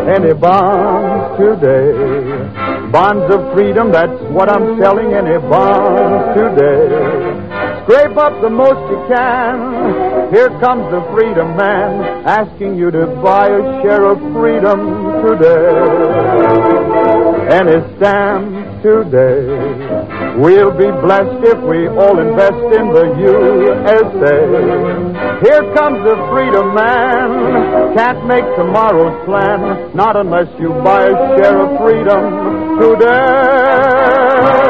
any bonds today. Bonds of freedom, that's what I'm selling, any bonds today. Scrape up the most you can. Here comes the freedom man, asking you to buy a share of freedom today. Any stamp today. We'll be blessed if we all invest in the USA. Here comes the freedom man. Can't make tomorrow's plan, not unless you buy a share of freedom today.